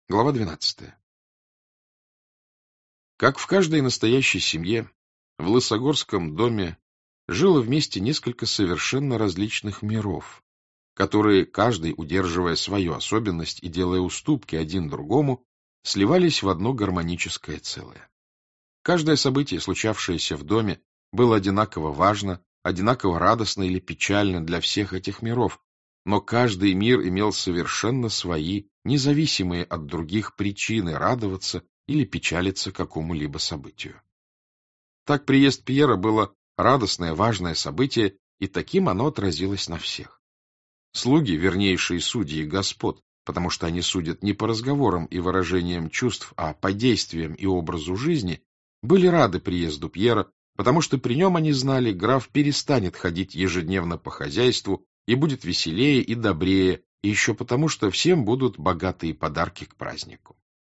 Глава 12. Как в каждой настоящей семье, в Лысогорском доме жило вместе несколько совершенно различных миров, которые, каждый, удерживая свою особенность и делая уступки один другому, сливались в одно гармоническое целое. Каждое событие, случавшееся в доме, было одинаково важно, одинаково радостно или печально для всех этих миров, но каждый мир имел совершенно свои, независимые от других причины радоваться или печалиться какому-либо событию. Так приезд Пьера было радостное, важное событие, и таким оно отразилось на всех. Слуги, вернейшие судьи господ, потому что они судят не по разговорам и выражениям чувств, а по действиям и образу жизни, были рады приезду Пьера, потому что при нем они знали, граф перестанет ходить ежедневно по хозяйству и будет веселее и добрее, и еще потому, что всем будут богатые подарки к празднику.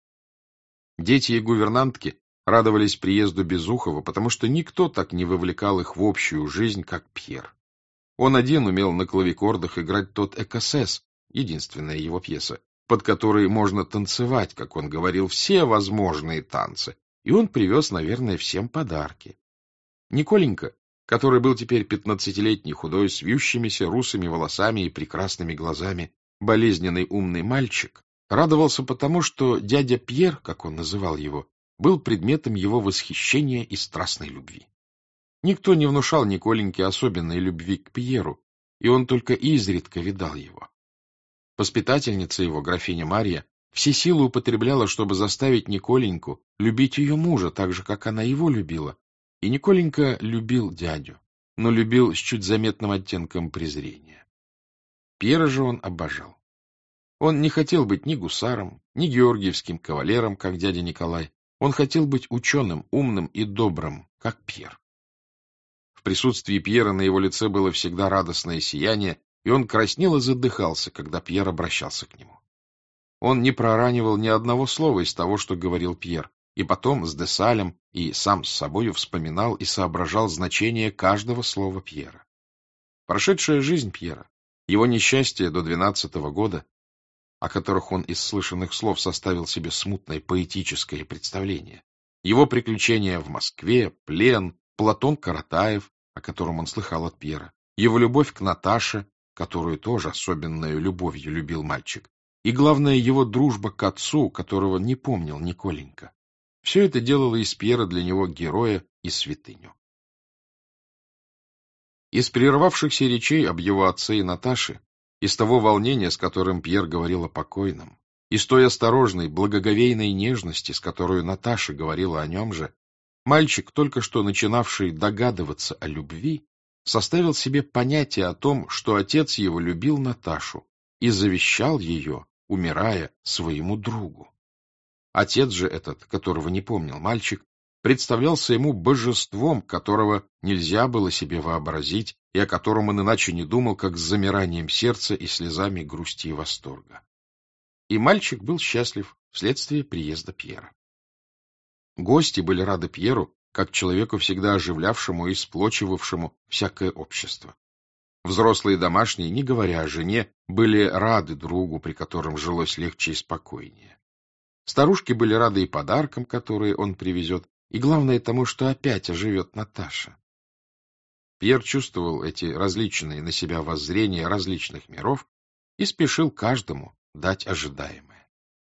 Дети и гувернантки радовались приезду Безухова, потому что никто так не вовлекал их в общую жизнь, как Пьер. Он один умел на клавикордах играть тот «Экосес», единственная его пьеса, под которой можно танцевать, как он говорил, все возможные танцы, и он привез, наверное, всем подарки. Николенька, который был теперь 15-летний, худой, с вьющимися русыми волосами и прекрасными глазами, болезненный умный мальчик, радовался потому, что дядя Пьер, как он называл его, был предметом его восхищения и страстной любви. Никто не внушал Николеньке особенной любви к Пьеру, и он только изредка видал его. Воспитательница его, графиня Марья, все силы употребляла, чтобы заставить Николеньку любить ее мужа так же, как она его любила, и Николенька любил дядю, но любил с чуть заметным оттенком презрения. Пьера же он обожал. Он не хотел быть ни гусаром, ни георгиевским кавалером, как дядя Николай. Он хотел быть ученым, умным и добрым, как Пьер. В присутствии Пьера на его лице было всегда радостное сияние, и он краснел и задыхался, когда Пьер обращался к нему. Он не проранивал ни одного слова из того, что говорил Пьер, и потом с Десалем и сам с собою вспоминал и соображал значение каждого слова Пьера. Прошедшая жизнь Пьера, его несчастье до 12-го года, о которых он из слышанных слов составил себе смутное поэтическое представление, его приключения в Москве, плен, Платон Каратаев, о котором он слыхал от Пьера, его любовь к Наташе, которую тоже особенной любовью любил мальчик, и, главное, его дружба к отцу, которого не помнил Николенька. Все это делало из Пьера для него героя и святыню. Из прервавшихся речей об его отце и Наташе, из того волнения, с которым Пьер говорил о покойном, из той осторожной, благоговейной нежности, с которой Наташа говорила о нем же, мальчик, только что начинавший догадываться о любви, составил себе понятие о том, что отец его любил Наташу и завещал ее, умирая, своему другу. Отец же этот, которого не помнил мальчик, представлялся ему божеством, которого нельзя было себе вообразить и о котором он иначе не думал, как с замиранием сердца и слезами грусти и восторга. И мальчик был счастлив вследствие приезда Пьера. Гости были рады Пьеру, как человеку, всегда оживлявшему и сплочивавшему всякое общество. Взрослые домашние, не говоря о жене, были рады другу, при котором жилось легче и спокойнее. Старушки были рады и подаркам, которые он привезет, и главное тому, что опять оживет Наташа. Пьер чувствовал эти различные на себя воззрения различных миров и спешил каждому дать ожидаемое.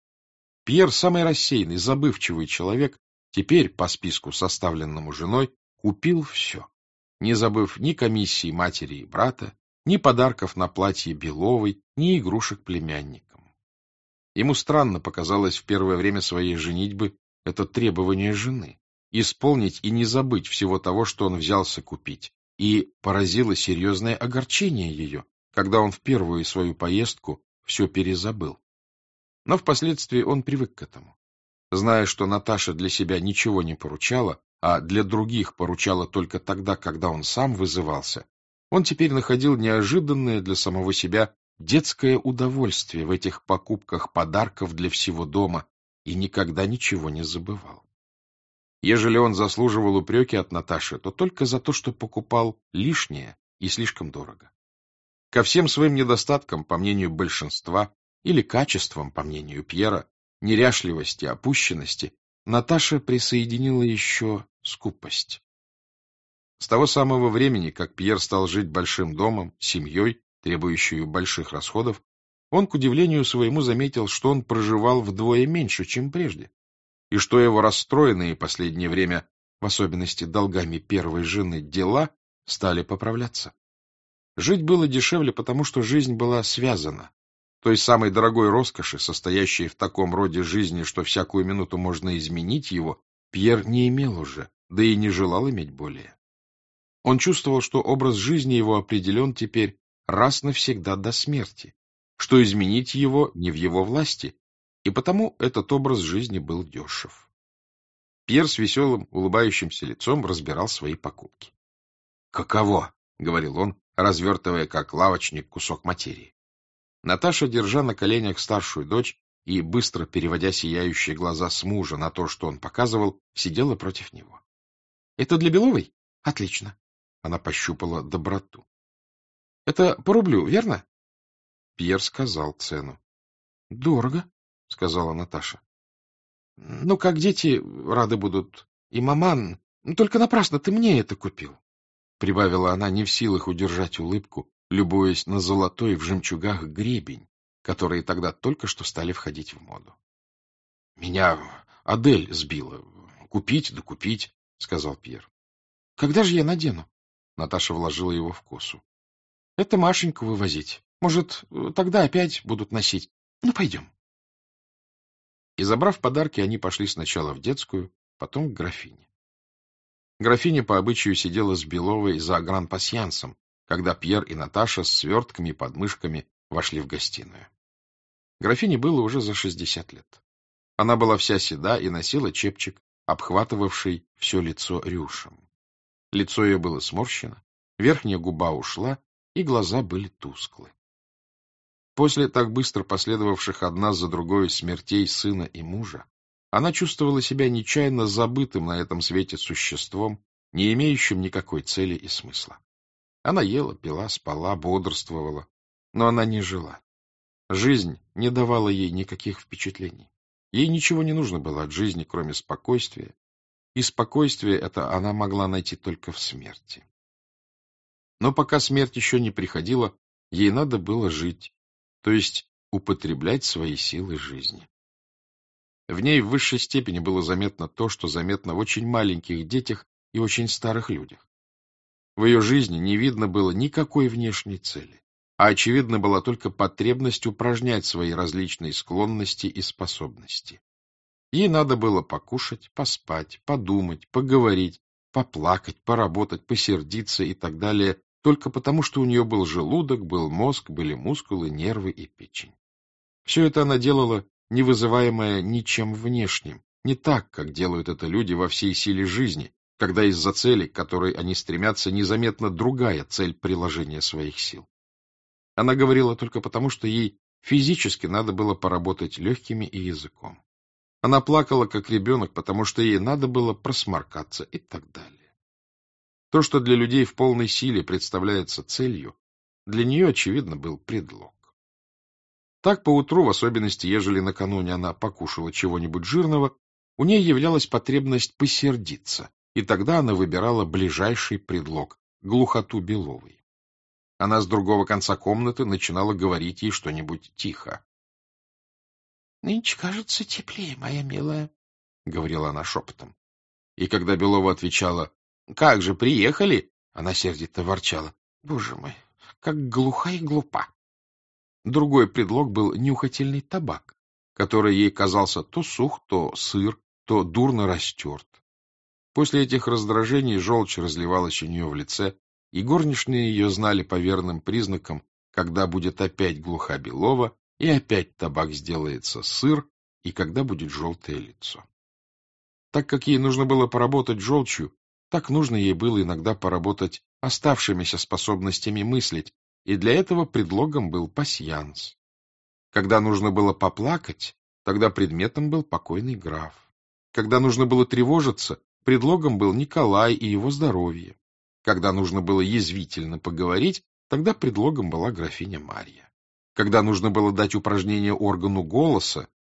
Пьер, самый рассеянный, забывчивый человек, теперь, по списку, составленному женой, купил все, не забыв ни комиссии матери и брата, ни подарков на платье Беловой, ни игрушек племянникам. Ему странно показалось в первое время своей женитьбы это требование жены — исполнить и не забыть всего того, что он взялся купить, и поразило серьезное огорчение ее, когда он в первую свою поездку все перезабыл. Но впоследствии он привык к этому. Зная, что Наташа для себя ничего не поручала, а для других поручала только тогда, когда он сам вызывался, он теперь находил неожиданное для самого себя детское удовольствие в этих покупках подарков для всего дома и никогда ничего не забывал. Ежели он заслуживал упреки от Наташи, то только за то, что покупал лишнее и слишком дорого. Ко всем своим недостаткам, по мнению большинства, или качествам, по мнению Пьера, неряшливости, опущенности Наташа присоединила еще скупость. С того самого времени, как Пьер стал жить большим домом, семьей, требующей больших расходов, он, к удивлению своему, заметил, что он проживал вдвое меньше, чем прежде, и что его расстроенные последнее время, в особенности долгами первой жены, дела стали поправляться. Жить было дешевле, потому что жизнь была связана. Той самой дорогой роскоши, состоящей в таком роде жизни, что всякую минуту можно изменить его, Пьер не имел уже, да и не желал иметь более. Он чувствовал, что образ жизни его определен теперь раз навсегда до смерти, что изменить его не в его власти, и потому этот образ жизни был дешев. Пьер с веселым, улыбающимся лицом разбирал свои покупки. «Каково?» — говорил он, развертывая, как лавочник, кусок материи. Наташа, держа на коленях старшую дочь и быстро переводя сияющие глаза с мужа на то, что он показывал, сидела против него. — Это для Беловой? Отлично. Она пощупала доброту. — Это по рублю, верно? Пьер сказал цену. — Дорого, — сказала Наташа. — Ну, как дети рады будут. И маман. Только напрасно ты мне это купил, — прибавила она, не в силах удержать улыбку, любуясь на золотой в жемчугах гребень, которые тогда только что стали входить в моду. — Меня Адель сбила. Купить да купить, — сказал Пьер. — Когда же я надену? Наташа вложила его в косу. — Это Машеньку вывозить. Может, тогда опять будут носить. Ну, пойдем. И, забрав подарки, они пошли сначала в детскую, потом к графине. Графиня по обычаю сидела с Беловой за гран-пасьянсом, когда Пьер и Наташа с свертками и подмышками вошли в гостиную. Графине было уже за 60 лет. Она была вся седа и носила чепчик, обхватывавший все лицо рюшем. Лицо ее было сморщено, верхняя губа ушла, и глаза были тусклы. После так быстро последовавших одна за другой смертей сына и мужа, она чувствовала себя нечаянно забытым на этом свете существом, не имеющим никакой цели и смысла. Она ела, пила, спала, бодрствовала, но она не жила. Жизнь не давала ей никаких впечатлений. Ей ничего не нужно было от жизни, кроме спокойствия, и спокойствие это она могла найти только в смерти. Но пока смерть еще не приходила, ей надо было жить, то есть употреблять свои силы жизни. В ней в высшей степени было заметно то, что заметно в очень маленьких детях и очень старых людях. В ее жизни не видно было никакой внешней цели, а очевидна была только потребность упражнять свои различные склонности и способности. Ей надо было покушать, поспать, подумать, поговорить, поплакать, поработать, посердиться и так далее, только потому, что у нее был желудок, был мозг, были мускулы, нервы и печень. Все это она делала, не вызываемая ничем внешним, не так, как делают это люди во всей силе жизни, когда из-за цели, к которой они стремятся, незаметна другая цель приложения своих сил. Она говорила только потому, что ей физически надо было поработать легкими и языком. Она плакала, как ребенок, потому что ей надо было просморкаться и так далее. То, что для людей в полной силе представляется целью, для нее, очевидно, был предлог. Так поутру, в особенности, ежели накануне она покушала чего-нибудь жирного, у ней являлась потребность посердиться, и тогда она выбирала ближайший предлог — глухоту Беловой. Она с другого конца комнаты начинала говорить ей что-нибудь тихо. — Нынче, кажется, теплее, моя милая, — говорила она шепотом. И когда Белова отвечала: — Как же, приехали? Она сердито ворчала: — Боже мой, как глуха и глупа. Другой предлог был нюхательный табак, который ей казался то сух, то сыр, то дурно растерт. После этих раздражений желчь разливалась у нее в лице, и горничные ее знали по верным признакам, когда будет опять глуха Белова, и опять табак сделается сыр, и когда будет желтое лицо. Так как ей нужно было поработать желчью, так нужно ей было иногда поработать оставшимися способностями мыслить, и для этого предлогом был пасьянс. Когда нужно было поплакать, тогда предметом был покойный граф. Когда нужно было тревожиться, предлогом был Николай и его здоровье. Когда нужно было язвительно поговорить, тогда предлогом была графиня Марья. Когда нужно было дать упражнение органу голоса,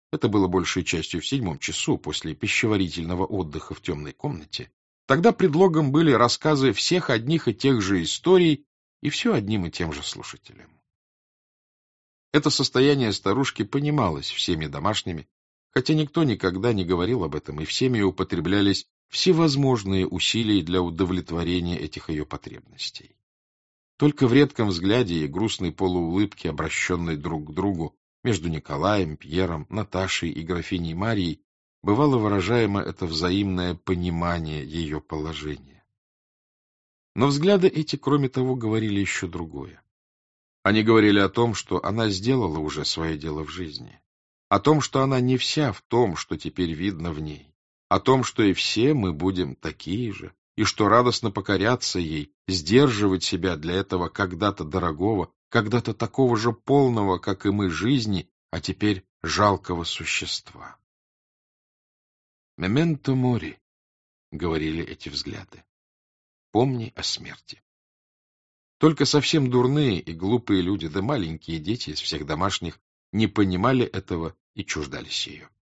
это было большей частью в 7 часу после пищеварительного отдыха в темной комнате, тогда предлогом были рассказы всех одних и тех же историй и все одним и тем же слушателям. Это состояние старушки понималось всеми домашними, хотя никто никогда не говорил об этом, и всеми употреблялись всевозможные усилия для удовлетворения этих ее потребностей. Только в редком взгляде и грустной полуулыбке, обращенной друг к другу, между Николаем, Пьером, Наташей и графиней Марией, бывало выражаемо это взаимное понимание ее положения. Но взгляды эти, кроме того, говорили еще другое. Они говорили о том, что она сделала уже свое дело в жизни, о том, что она не вся в том, что теперь видно в ней, о том, что и все мы будем такие же, и что радостно покоряться ей, сдерживать себя для этого когда-то дорогого, когда-то такого же полного, как и мы, жизни, а теперь жалкого существа. «Мементо мори», — говорили эти взгляды, — «помни о смерти». Только совсем дурные и глупые люди, да маленькие дети из всех домашних, не понимали этого и чуждались ее.